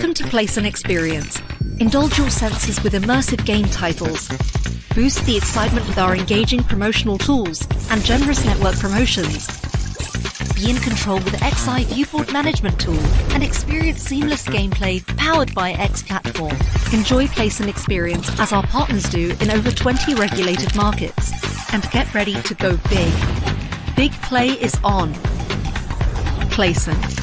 Welcome to Place and Experience. Indulge your senses with immersive game titles. Boost the excitement with our engaging promotional tools and generous network promotions. Be in control with XI Viewport Management Tool and experience seamless gameplay powered by X Platform. Enjoy Place and Experience as our partners do in over 20 regulated markets. And get ready to go big. Big play is on. Placent.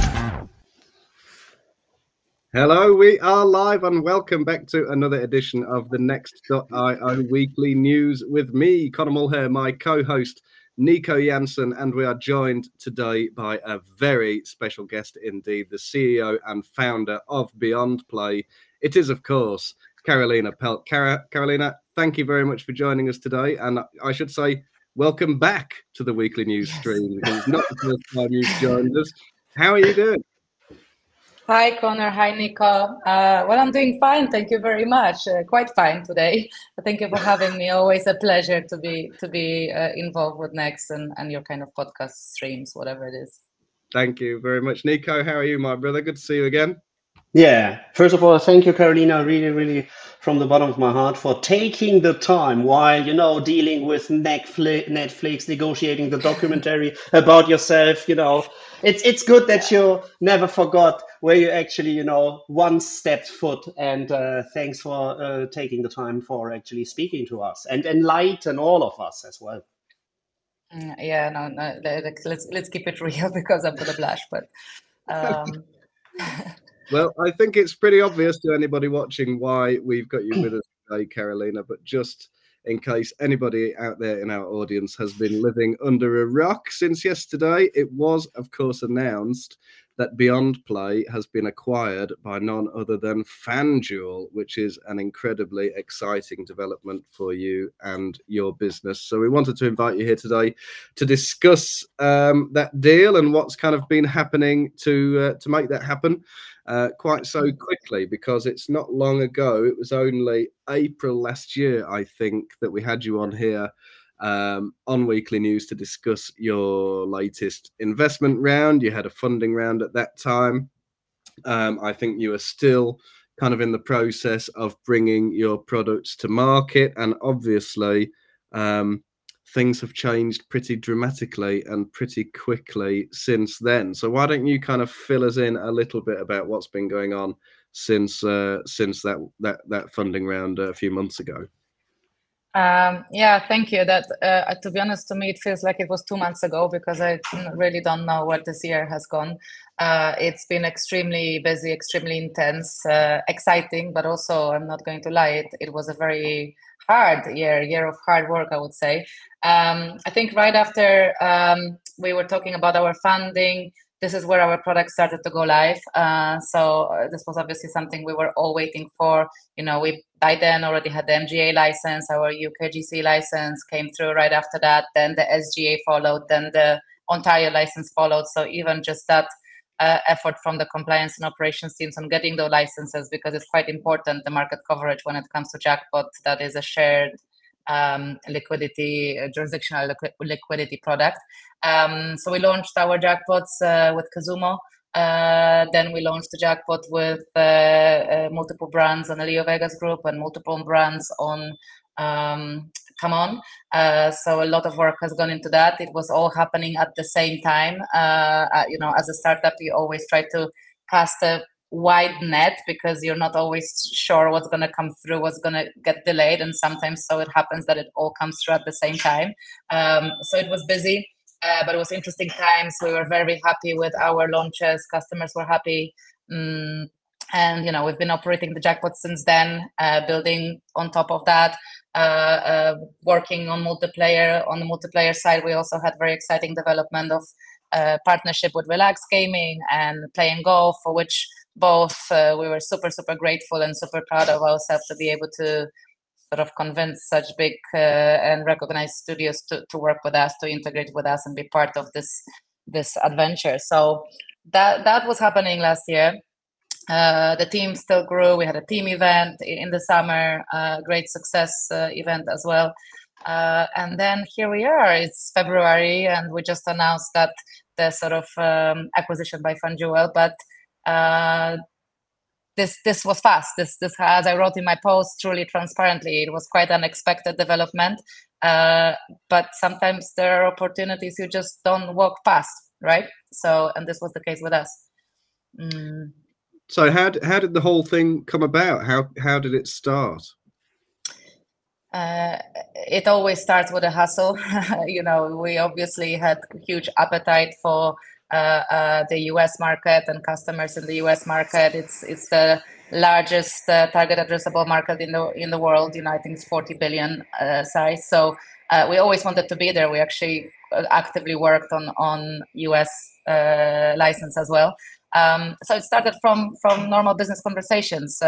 Hello, we are live and welcome back to another edition of the Next.io Weekly News with me, Conor Mulher, my co-host Nico Jansen, and we are joined today by a very special guest indeed, the CEO and founder of Beyond Play. It is, of course, Karolina Pelt. Karolina, thank you very much for joining us today, and I should say welcome back to the Weekly News stream, because it's not the first time you've joined us. How are you doing? Hi, Conor. Hi, Nico. Well, I'm doing fine. Thank you very much. Quite fine today. Thank you for having me. Always a pleasure to be involved with Next and your kind of podcast streams, whatever it is. Thank you very much. Nico, how are you, my brother? Good to see you again. Yeah, first of all, thank you, Karolina, really from the bottom of my heart for taking the time while, dealing with Netflix, negotiating the documentary about yourself. It's good that you never forgot where you actually, once stepped foot. And thanks for taking the time for actually speaking to us and enlighten all of us as well. Yeah, no, let's keep it real because I'm gonna blush, but. Well, I think it's pretty obvious to anybody watching why we've got you with us today, Karolina, but just in case anybody out there in our audience has been living under a rock since yesterday, it was, of course, announced that Beyond Play has been acquired by none other than FanDuel, which is an incredibly exciting development for you and your business. So we wanted to invite you here today to discuss that deal and what's kind of been happening to make that happen quite so quickly, because it's not long ago. It was only April last year, I think, that we had you on here on Weekly News to discuss your latest investment round. You had a funding round at that time. I think you are still kind of in the process of bringing your products to market, and obviously things have changed pretty dramatically and pretty quickly since then. So why don't you kind of fill us in a little bit about what's been going on since that funding round a few months ago? Yeah, thank you. That to be honest, to me, it feels like it was 2 months ago, because I really don't know where this year has gone. It's been extremely busy, extremely intense, exciting, but also, I'm not going to lie, it was a very hard year of hard work, I would say. I think right after we were talking about our funding, this is where our product started to go live. So this was obviously something we were all waiting for. We by then already had the MGA license, our UKGC license came through right after that. Then the SGA followed, then the Ontario license followed. So even just that effort from the compliance and operations teams on getting those licenses, because it's quite important, the market coverage when it comes to jackpot, that is a shared jurisdictional liquidity product. So we launched our jackpots with Casumo. Then we launched the jackpot with multiple brands on the LeoVegas group and multiple brands on Come On. So a lot of work has gone into that. It was all happening at the same time. As a startup, you always try to cast a wide net, because you're not always sure what's going to come through, what's going to get delayed, and sometimes so it happens that it all comes through at the same time. So it was busy, but it was interesting times. We were very happy with our launches. Customers were happy. And we've been operating the jackpot since then, building on top of that, working on multiplayer. On the multiplayer side, we also had very exciting development of partnership with Relax Gaming and Playing Golf, for which both we were super grateful and super proud of ourselves to be able to sort of convince such big and recognized studios to work with us, to integrate with us and be part of this adventure. So that was happening last year. The team still grew. We had a team event in the summer, great success event as well. And then here we are. It's February, and we just announced that the sort of acquisition by FanDuel. But this was fast. This, as I wrote in my post, truly transparently, it was quite unexpected development. But sometimes there are opportunities you just don't walk past, right? So, and this was the case with us. So how did the whole thing come about? How did it start? It always starts with a hustle. We obviously had huge appetite for the US market and customers in the US market. It's the largest target addressable market in the world. I think it's 40 billion size. So we always wanted to be there. We actually actively worked on US license as well. So it started from normal business conversations.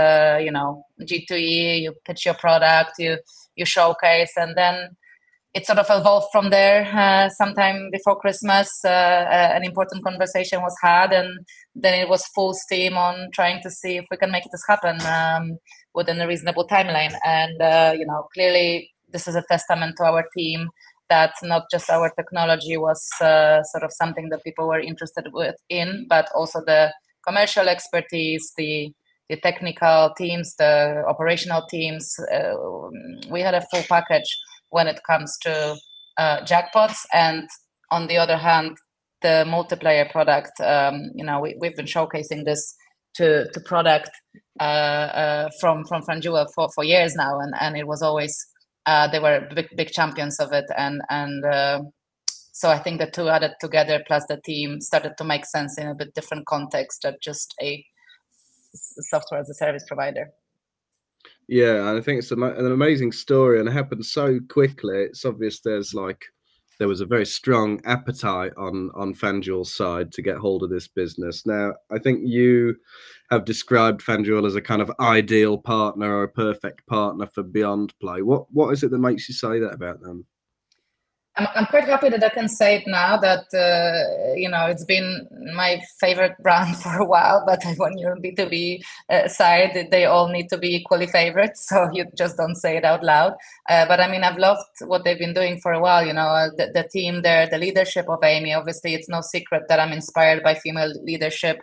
G2E, you pitch your product, you showcase, and then it sort of evolved from there. Sometime before Christmas, an important conversation was had, and then it was full steam on trying to see if we can make this happen within a reasonable timeline. And clearly, this is a testament to our team that not just our technology was sort of something that people were interested in, but also the commercial expertise, the technical teams, the operational teams. We had a full package when it comes to jackpots, and on the other hand, the multiplayer product. We've been showcasing this to product from FanDuel for years now, and it was always they were big champions of it, and so I think the two added together plus the team started to make sense in a bit different context than just a software as a service provider. Yeah, and I think it's an amazing story, and it happened so quickly. It's obvious there was a very strong appetite on FanDuel's side to get hold of this business. Now, I think you have described FanDuel as a kind of ideal partner or a perfect partner for BeyondPlay. What is it that makes you say that about them? I'm quite happy that I can say it now that, it's been my favorite brand for a while, but when you're on B2B side, they all need to be equally favorite. So you just don't say it out loud. But I mean, I've loved what they've been doing for a while. The team there, the leadership of Amy, obviously it's no secret that I'm inspired by female leadership.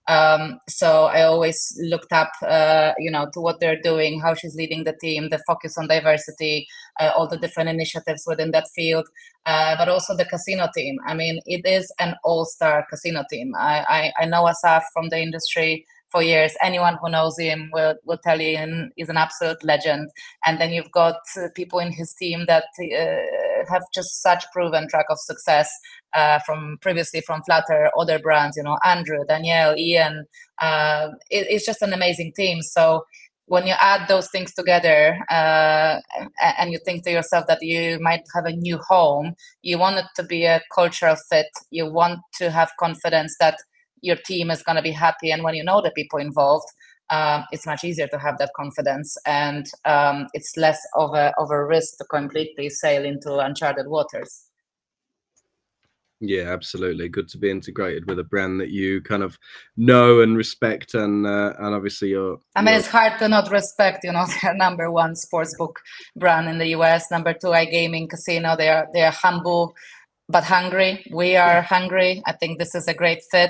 So I always looked up, to what they're doing, how she's leading the team, the focus on diversity, all the different initiatives within that field, but also the casino team. I mean, it is an all-star casino team. I know Asaf from the industry for years. Anyone who knows him will tell you he's an absolute legend. And then you've got people in his team that have just such proven track of success from Flutter, other brands, Andrew, Danielle, Ian. It's just an amazing team. So when you add those things together and you think to yourself that you might have a new home, you want it to be a cultural fit. You want to have confidence that your team is going to be happy. And when you know the people involved, it's much easier to have that confidence, and it's less of a risk to completely sail into uncharted waters. Yeah, absolutely. Good to be integrated with a brand that you kind of know and respect, and obviously it's hard to not respect. They're number one sportsbook brand in the US, number two iGaming casino. They are humble but hungry. We are hungry. I think this is a great fit.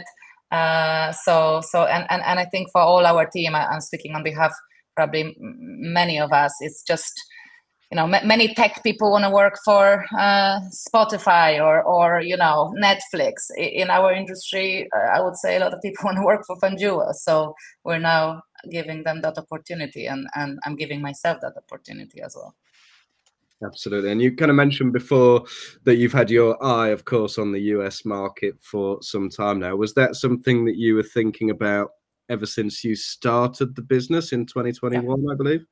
So I think for all our team, I'm speaking on behalf probably many of us. It's just many tech people want to work for Spotify or Netflix. In our industry, I would say a lot of people want to work for FanDuel. So we're now giving them that opportunity, and I'm giving myself that opportunity as well. Absolutely. And you kind of mentioned before that you've had your eye, of course, on the US market for some time now. Was that something that you were thinking about ever since you started the business in 2021, I believe?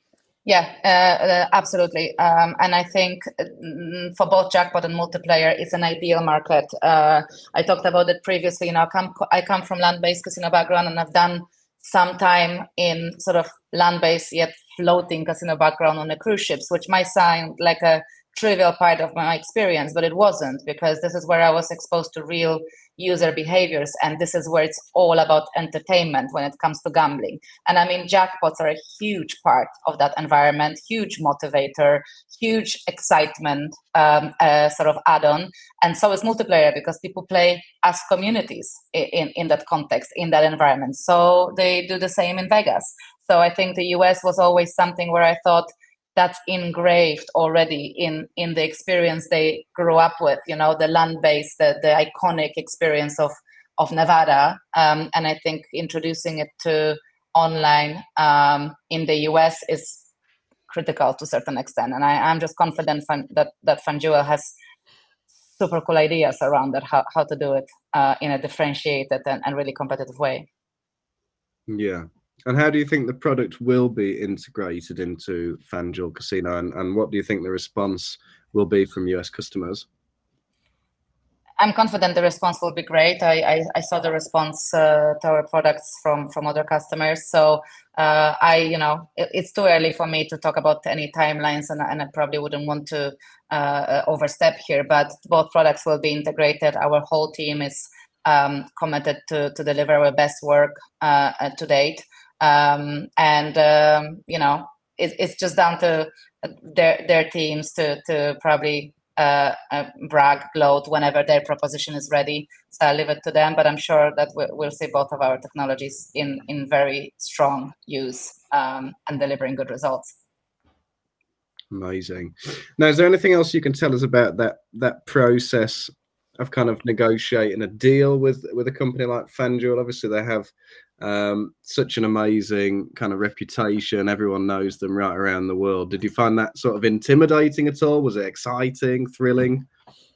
Yeah, absolutely. And I think for both jackpot and multiplayer, it's an ideal market. I talked about it previously. I come from land-based casino background, and I've done some time in sort of land-based yet floating casino background on the cruise ships, which might sound like a trivial part of my experience, but it wasn't, because this is where I was exposed to real user behaviors, and this is where it's all about entertainment when it comes to gambling. And I mean, jackpots are a huge part of that environment, huge motivator, huge excitement sort of add-on, and so is multiplayer, because people play as communities in that context, in that environment. So they do the same in Vegas. So I think the US was always something where I thought that's engraved already in the experience they grew up with, the land-based, the iconic experience of Nevada. And I think introducing it to online in the US is critical to a certain extent. And I'm just confident that FanDuel has super cool ideas around that, how to do it in a differentiated and really competitive way. Yeah. And how do you think the product will be integrated into FanDuel Casino, and what do you think the response will be from US customers? I'm confident the response will be great. I saw the response to our products from other customers. So it's too early for me to talk about any timelines, and I probably wouldn't want to overstep here, but both products will be integrated. Our whole team is committed to deliver our best work to date. It's just down to their teams to probably brag, gloat whenever their proposition is ready. So I'll leave it to them, but I'm sure that we'll see both of our technologies in very strong use and delivering good results. Amazing. Now, is there anything else you can tell us about that process of kind of negotiating a deal with a company like FanDuel? Obviously, they have such an amazing kind of reputation. Everyone knows them right around the world. Did you find that sort of intimidating at all? Was it exciting, thrilling?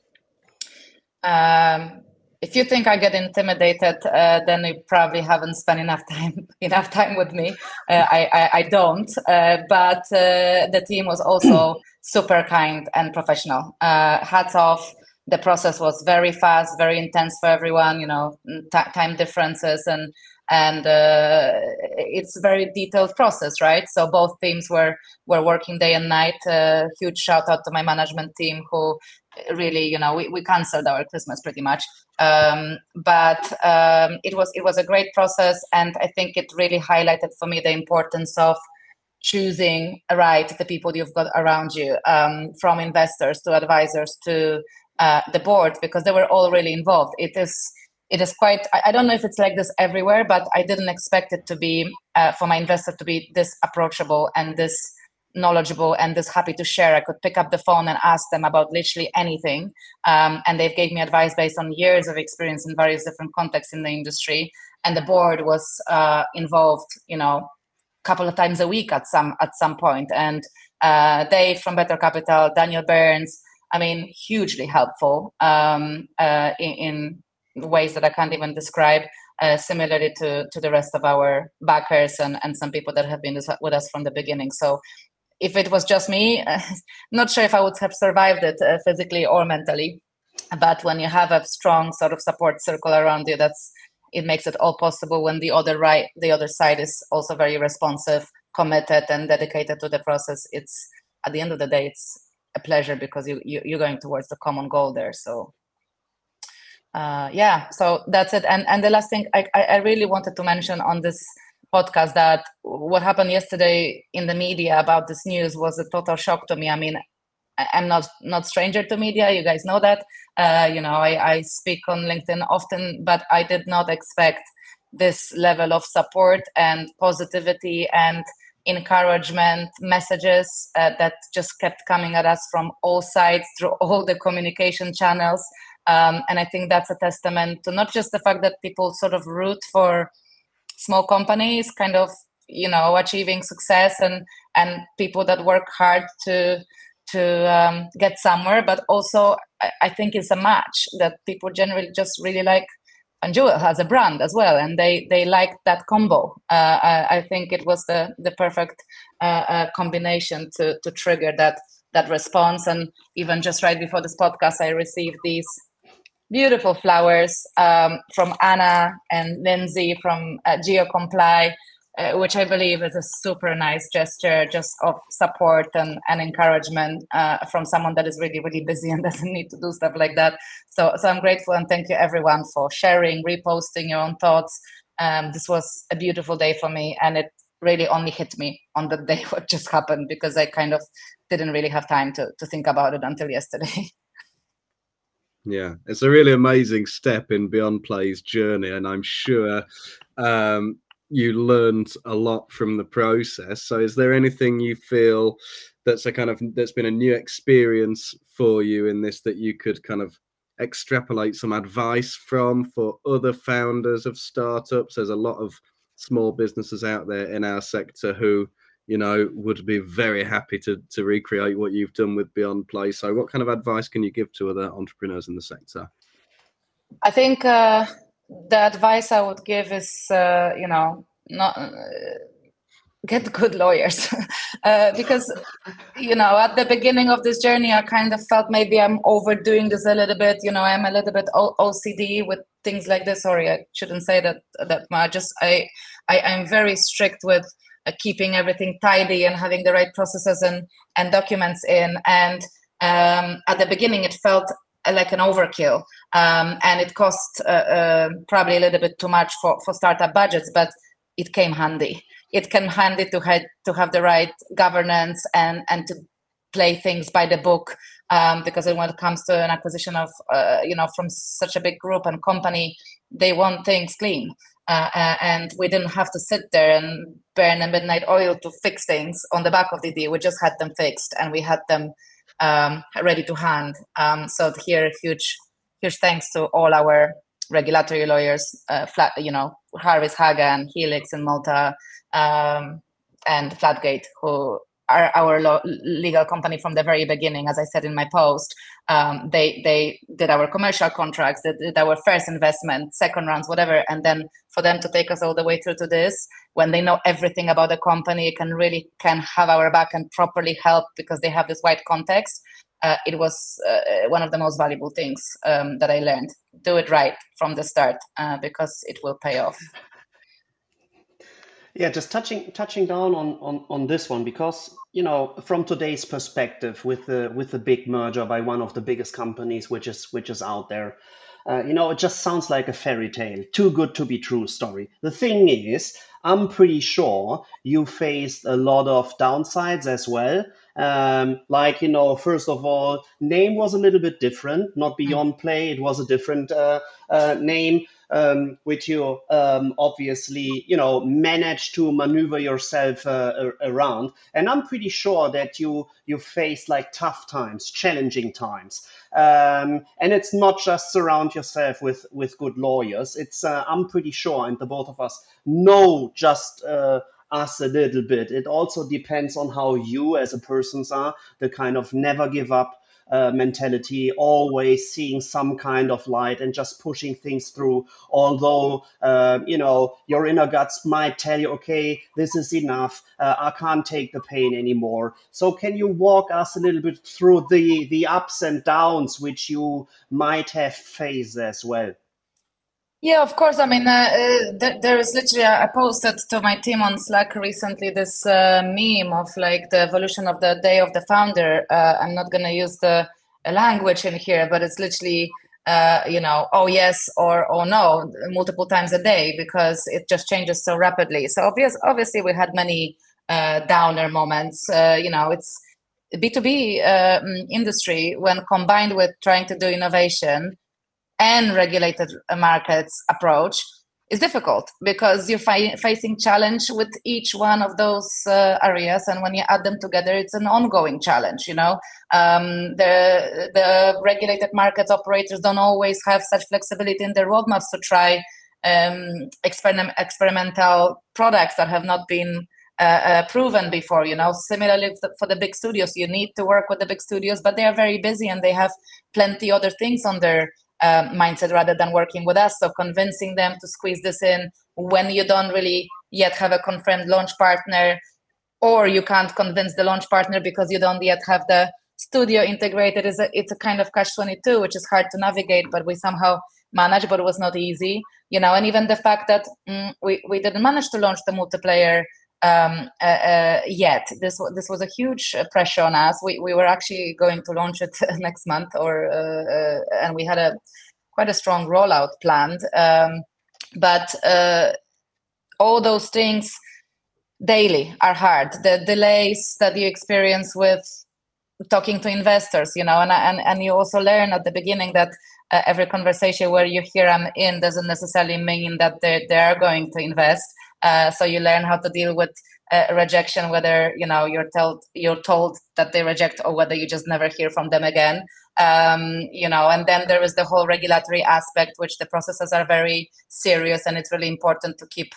If you think I get intimidated, then you probably haven't spent enough time with me. I don't, but the team was also super kind and professional. Hats off. The process was very fast, very intense for everyone. Time differences and it's a very detailed process, right? So both teams were working day and night. Huge shout out to my management team, who really, we canceled our Christmas pretty much. But it was a great process, and I think it really highlighted for me the importance of choosing the people you've got around you, from investors to advisors to the board, because they were all really involved. It is quite, I don't know if it's like this everywhere, but I didn't expect it to be, for my investor to be this approachable and this knowledgeable and this happy to share. I could pick up the phone and ask them about literally anything. And they've gave me advice based on years of experience in various different contexts in the industry. And the board was involved, a couple of times a week at some point. And Dave from Better Capital, Daniel Burns, hugely helpful in ways that I can't even describe, similarly to the rest of our backers and some people that have been with us from the beginning. So if it was just me, not sure if I would have survived it physically or mentally. But when you have a strong sort of support circle around you, it makes it all possible. When the other side is also very responsive, committed, and dedicated to the process, it's at the end of the day, it's a pleasure, because you're going towards the common goal there. So so that's it. And the last thing I really wanted to mention on this podcast, that what happened yesterday in the media about this news was a total shock to me. I'm not stranger to media, you guys know that. I speak on LinkedIn often, but I did not expect this level of support and positivity and encouragement messages that just kept coming at us from all sides through all the communication channels. And I think that's a testament to not just the fact that people sort of root for small companies kind of, achieving success and people that work hard to get somewhere, but also I think it's a match that people generally just really like FanDuel as a brand as well, and they like that combo. I think it was the perfect combination to trigger that response. And even just right before this podcast, I received these beautiful flowers from Anna and Lindsay from GeoComply, which I believe is a super nice gesture just of support and encouragement from someone that is really, really busy and doesn't need to do stuff like that. So I'm grateful, and thank you everyone for sharing, reposting your own thoughts. This was a beautiful day for me, and it really only hit me on the day what just happened, because I kind of didn't really have time to think about it until yesterday. Yeah, it's a really amazing step in Beyond Play's journey, and I'm sure you learned a lot from the process. So is there anything you feel that's been a new experience for you in this that you could kind of extrapolate some advice from for other founders of startups? There's a lot of small businesses out there in our sector who, you know, would be very happy to recreate what you've done with Beyond Play. So what kind of advice can you give to other entrepreneurs in the sector? I think the advice I would give is, not get good lawyers, because, at the beginning of this journey, I kind of felt maybe I'm overdoing this a little bit. I'm a little bit OCD with things like this. Sorry, I shouldn't say that much. I'm very strict with keeping everything tidy and having the right processes and documents in. And at the beginning, it felt like an overkill, and it cost probably a little bit too much for startup budgets, but it came handy. It came handy to have the right governance and to play things by the book, because when it comes to an acquisition of from such a big group and company, they want things clean, and we didn't have to sit there and burn a midnight oil to fix things on the back of the deal. We just had them fixed, and we had them ready to hand. So here, huge thanks to all our regulatory lawyers, Harris Hagan, Helix in Malta, and Flatgate, who are our legal company from the very beginning. As I said in my post, they did our commercial contracts, they did our first investment, second rounds, whatever. And then for them to take us all the way through to this, when they know everything about the company, can have our back and properly help because they have this wide context. It was one of the most valuable things that I learned. Do it right from the start, because it will pay off. Yeah, just touching down on this one, because from today's perspective, with the big merger by one of the biggest companies which is out there, it just sounds like a fairy tale, too good to be true story. The thing is, I'm pretty sure you faced a lot of downsides as well. First of all, name was a little bit different, not Beyond Play. It was a different name, which you obviously, managed to maneuver yourself around. And I'm pretty sure that you faced like tough times, challenging times. And it's not just surround yourself with good lawyers. It's I'm pretty sure, and the both of us know just us a little bit. It also depends on how you as a person are, the kind of never give up mentality, always seeing some kind of light and just pushing things through. Although, your inner guts might tell you, okay, this is enough. I can't take the pain anymore. So can you walk us a little bit through the ups and downs which you might have faced as well? Yeah, of course. I mean, there is literally, I posted to my team on Slack recently this meme of like the evolution of the day of the founder. I'm not going to use the language in here, but it's literally, oh yes or oh no, multiple times a day, because it just changes so rapidly. So obviously we had many downer moments. It's B2B industry, when combined with trying to do innovation and regulated markets approach, is difficult, because you're facing challenge with each one of those areas, and when you add them together, it's an ongoing challenge. The regulated markets operators don't always have such flexibility in their roadmaps to try experimental products that have not been proven before. Similarly for the big studios, you need to work with the big studios, but they are very busy and they have plenty other things on their mindset rather than working with us. So convincing them to squeeze this in when you don't really yet have a confirmed launch partner, or you can't convince the launch partner because you don't yet have the studio integrated, it's a kind of catch-22, which is hard to navigate, but we somehow manage, but it was not easy, and even the fact that we didn't manage to launch the multiplayer yet. This was a huge pressure on us. We were actually going to launch it next month, and we had quite a strong rollout planned. But all those things daily are hard. The delays that you experience with talking to investors, and you also learn at the beginning that every conversation where you hear I'm in doesn't necessarily mean that they are going to invest. So you learn how to deal with rejection, whether you're told that they reject or whether you just never hear from them again. And then there is the whole regulatory aspect, which the processes are very serious, and it's really important to keep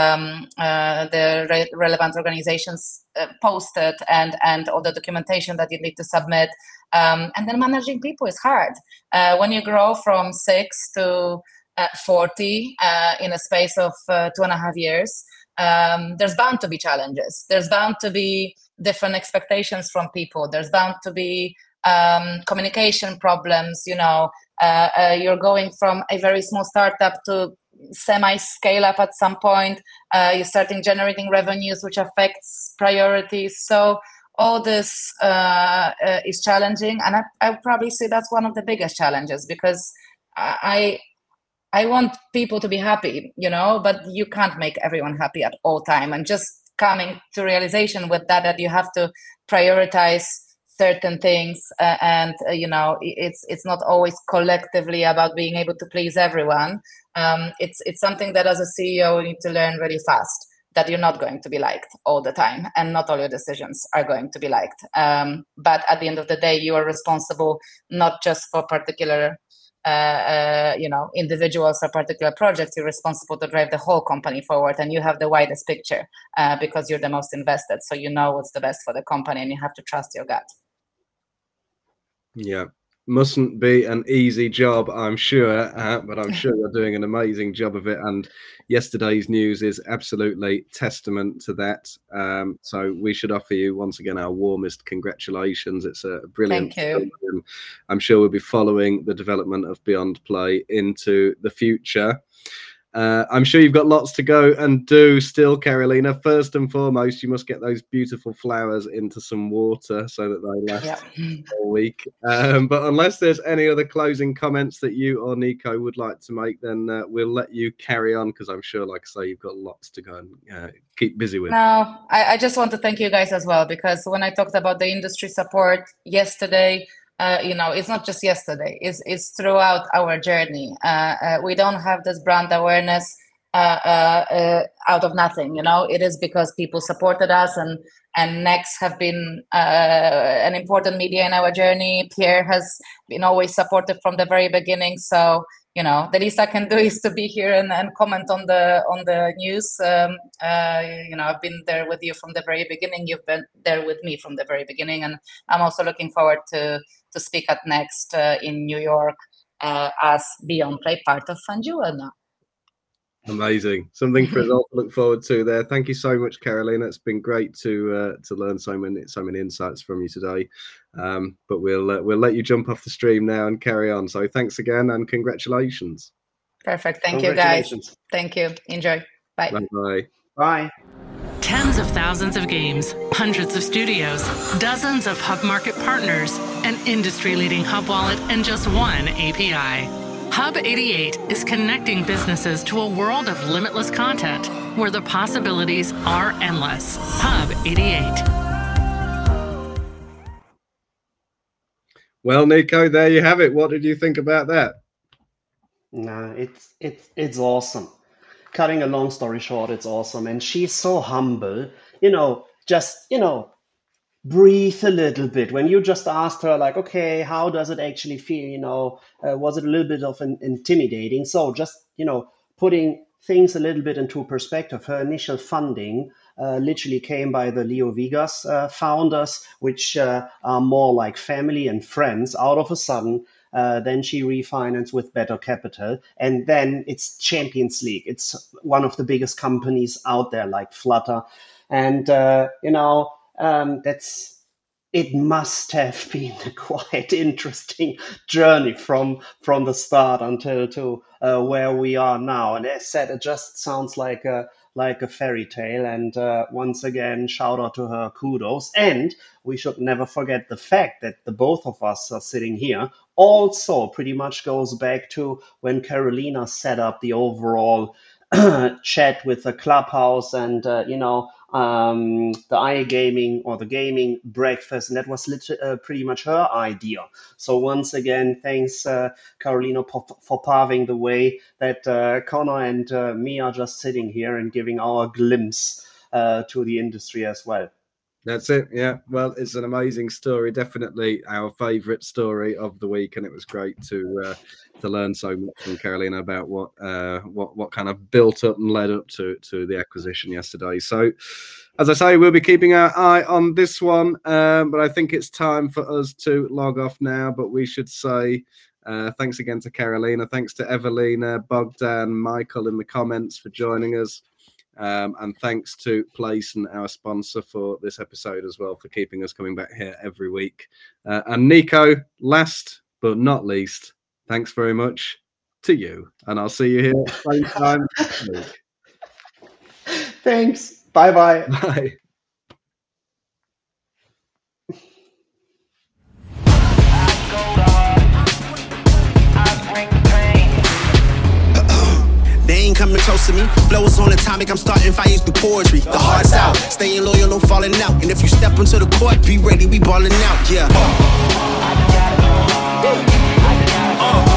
the relevant organizations posted and all the documentation that you need to submit. And then managing people is hard. When you grow from 6 to 40 in a space of 2.5 years, there's bound to be challenges. There's bound to be different expectations from people. There's bound to be communication problems. You're going from a very small startup to semi-scale up at some point. You're starting generating revenues, which affects priorities. So all this is challenging, and I would probably say that's one of the biggest challenges, because I want people to be happy, but you can't make everyone happy at all time. And just coming to realization with that you have to prioritize certain things, and it's not always collectively about being able to please everyone. It's something that as a CEO you need to learn really fast, that you're not going to be liked all the time, and not all your decisions are going to be liked. But at the end of the day, you are responsible not just for particular individuals or particular projects. You're responsible to drive the whole company forward, and you have the widest picture because you're the most invested. So you know what's the best for the company, and you have to trust your gut. Yeah, mustn't be an easy job, I'm sure, but I'm sure you're doing an amazing job of it. And yesterday's news is absolutely testament to that. So we should offer you once again our warmest congratulations. It's a brilliant. Thank you. I'm sure we'll be following the development of Beyond Play into the future. I'm sure you've got lots to go and do still, Karolina. First and foremost, you must get those beautiful flowers into some water so that they last all week. But unless there's any other closing comments that you or Nico would like to make, then we'll let you carry on, because I'm sure, like I say, you've got lots to go and keep busy with. No, I just want to thank you guys as well, because when I talked about the industry support yesterday, it's not just yesterday, it's throughout our journey. We don't have this brand awareness out of nothing. It is because people supported us, and Next have been an important media in our journey. Pierre has been always supportive from the very beginning. So the least I can do is to be here and comment on the news. I've been there with you from the very beginning. You've been there with me from the very beginning, and I'm also looking forward to speak at Next in New York as Beyond Play, part of FanDuel now. Amazing. Something for us all to look forward to there. Thank you so much, Karolina. It's been great to learn so many insights from you today. But we'll let you jump off the stream now and carry on. So thanks again, and congratulations. Perfect. Thank you, guys. Thank you. Enjoy. Bye. Bye. Bye. Tens of thousands of games, hundreds of studios, dozens of Hub Market partners, an industry-leading Hub wallet, and just one API. Hub 88 is connecting businesses to a world of limitless content where the possibilities are endless. Hub 88. Well, Nico, there you have it. What did you think about that? No, it's awesome. Cutting a long story short, it's awesome. And she's so humble, breathe a little bit. When you just asked her, like, okay, how does it actually feel? Was it a little bit of intimidating? So just, putting things a little bit into perspective, her initial funding literally came by the LeoVegas founders, which are more like family and friends. Out of a sudden, then she refinanced with Better Capital, and then it's Champions League. It's one of the biggest companies out there, like Flutter, and that's it must have been a quite interesting journey from the start until to where we are now. And as said, it just sounds like a fairy tale. And once again, shout out to her, kudos. And we should never forget the fact that the both of us are sitting here also pretty much goes back to when Carolina set up the overall chat with the Clubhouse and, the iGaming or the gaming breakfast. And that was pretty much her idea. So once again, thanks, Carolina, for paving the way that Connor and me are just sitting here and giving our glimpse to the industry as well. That's it. Yeah. Well, it's an amazing story. Definitely our favourite story of the week, and it was great to learn so much from Carolina about what kind of built up and led up to the acquisition yesterday. So, as I say, we'll be keeping our eye on this one, but I think it's time for us to log off now. But we should say thanks again to Carolina, thanks to Evelina, Bogdan, Michael in the comments for joining us. And thanks to Playson, our sponsor for this episode as well, for keeping us coming back here every week. And Nico, last but not least, thanks very much to you. And I'll see you here same time next week. Thanks. Bye-bye. Bye. They ain't coming close to me. Flows on atomic, I'm starting fires through poetry. The heart's out, staying loyal, no falling out. And if you step into the court, be ready, we ballin' out, yeah.